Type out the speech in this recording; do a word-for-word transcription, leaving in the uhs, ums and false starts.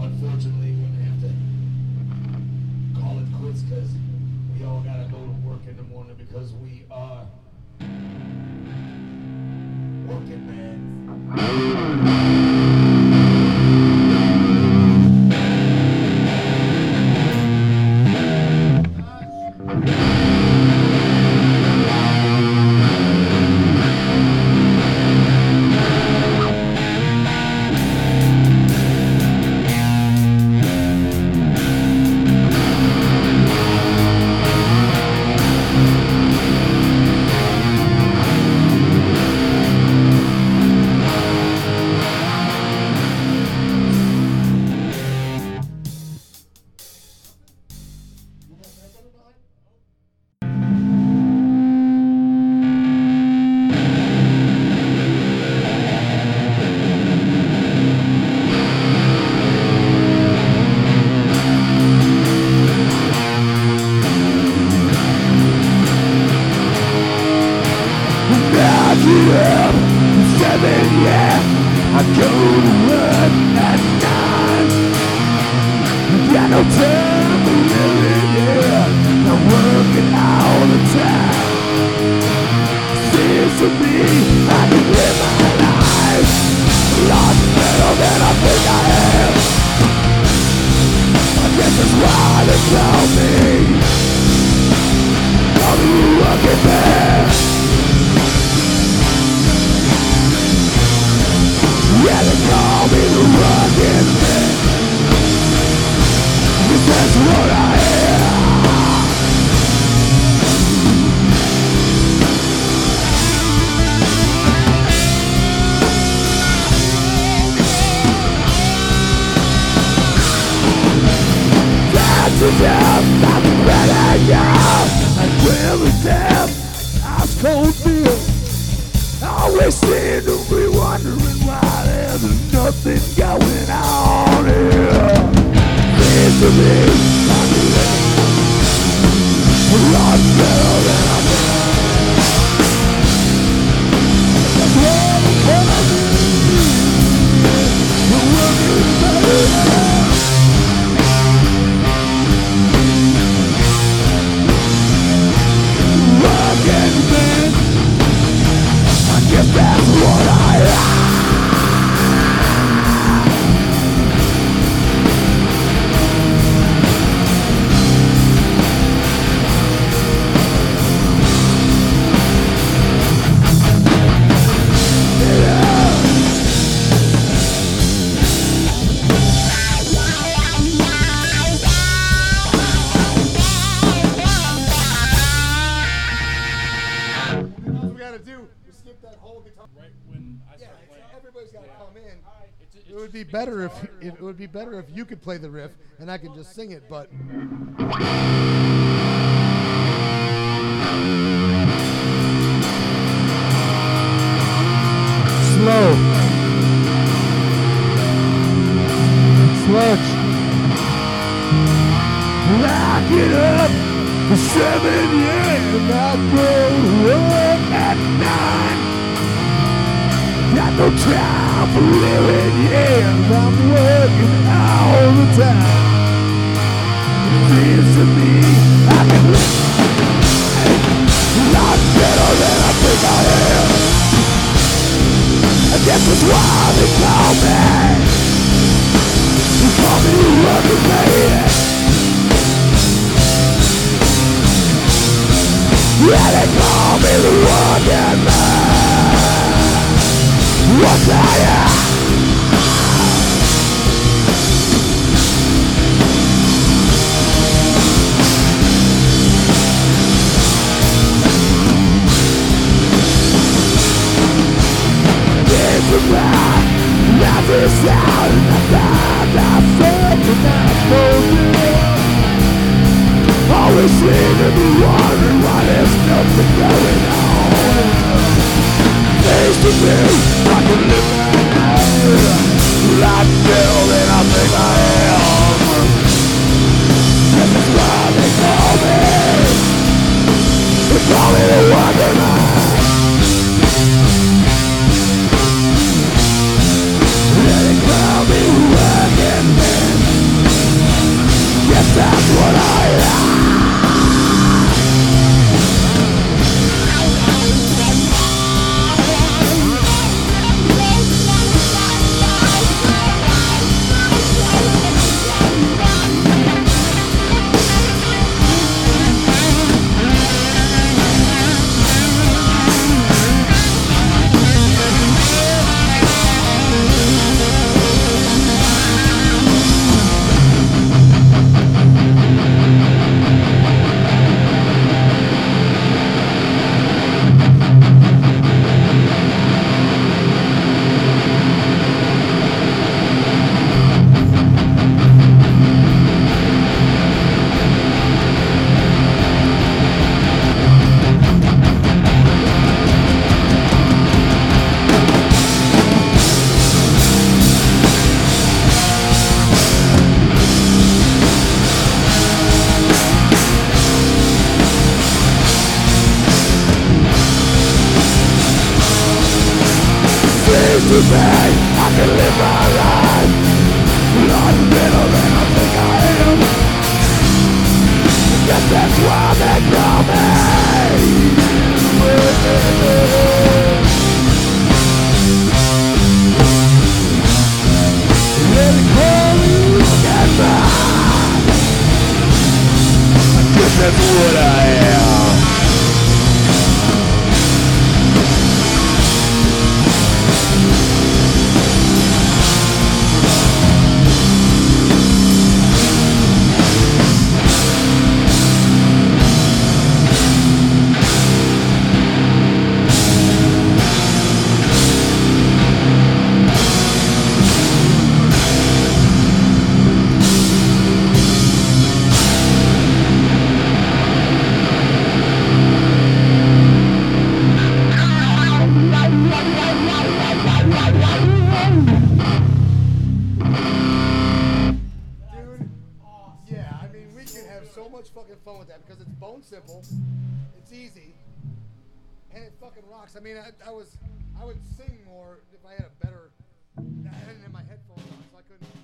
unfortunately, we're gonna have to call it quits because we all gotta go to work in the morning because we are working, man. Seven, yeah, I go to work at nine. Got no time for living, yeah, I'm working all the time. Seems to me I can live my life a lot better than I think I am. I guess that's why they call me I'm a working man. Yeah, they call me the working man, 'cause that's what I am. Time to death, I'm ready now. I will be death, ice cold feel. Always seem to be wondering why there's nothing going on here. Seems to me I'm living a lot better than I think. That's what I'm gonna do. You're working better now. Working man, I guess that's what I am. It would be better if it would be better if you could play the riff and I can just sing it, but slow, sludge. Lock it up for seven years. I go to work at nine. Got no time for living, yeah, I'm working all the time. It seems to me I can live a lot better than I think I am. I guess that's why they call me They call me the working man. Yeah, they call me the working man. What's that? It's about nothing sound in the back. I'm something that's broken. Always seem to be wondering why there's nothing going on. Seems to me I can live a lot better than I think I am. And that's why they call me They call me the working man. Yeah, they call me the working man. that's what I am. To me, I can live my life a lot better than I think I am. Guess that's why they call me. Let me call you get back. I guess that's what I am. Fun with that because it's bone simple, it's easy, and it fucking rocks. I mean, I, I was, I would sing more if I had a better. I didn't have my headphones on, so I couldn't.